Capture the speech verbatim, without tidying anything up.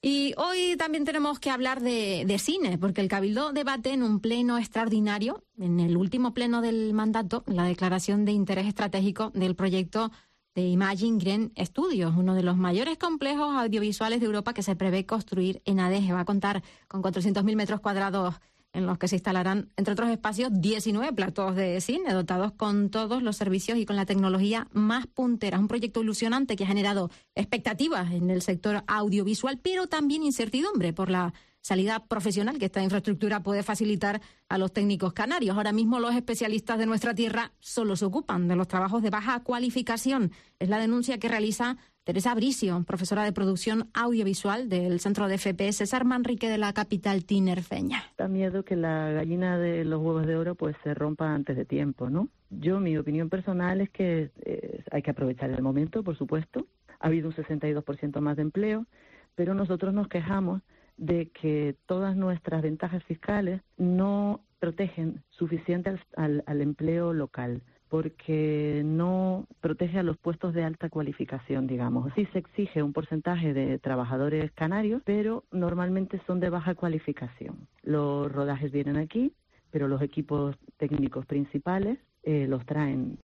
Y hoy también tenemos que hablar de, de cine, porque el Cabildo debate en un pleno extraordinario, en el último pleno del mandato, la declaración de interés estratégico del proyecto de Imagine Green Studios, uno de los mayores complejos audiovisuales de Europa que se prevé construir en Adeje. Va a contar con cuatrocientos mil metros cuadrados en los que se instalarán, entre otros espacios, diecinueve platos de cine dotados con todos los servicios y con la tecnología más puntera. Un proyecto ilusionante que ha generado expectativas en el sector audiovisual, pero también incertidumbre por la salida profesional que esta infraestructura puede facilitar a los técnicos canarios. Ahora mismo los especialistas de nuestra tierra solo se ocupan de los trabajos de baja cualificación. Es la denuncia que realiza Teresa Bricio, profesora de producción audiovisual del Centro de F P César Manrique de la capital tinerfeña. Da miedo que la gallina de los huevos de oro pues se rompa antes de tiempo, ¿no? Yo, mi opinión personal es que eh, hay que aprovechar el momento, por supuesto. Ha habido un sesenta y dos por ciento más de empleo, pero nosotros nos quejamos de que todas nuestras ventajas fiscales no protegen suficiente al, al, al empleo local, porque no protege a los puestos de alta cualificación, digamos. Sí se exige un porcentaje de trabajadores canarios, pero normalmente son de baja cualificación. Los rodajes vienen aquí, pero los equipos técnicos principales eh, los traen